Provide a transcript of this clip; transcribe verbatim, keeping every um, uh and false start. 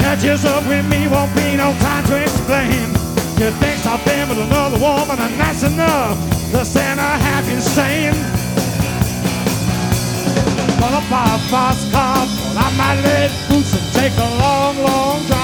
catches up with me, won't be no time to explain. He thinks I've been with another woman, and that's enough to send her half insane. Gonna buy a fast car, pull out my lead boots and take a long, long drive.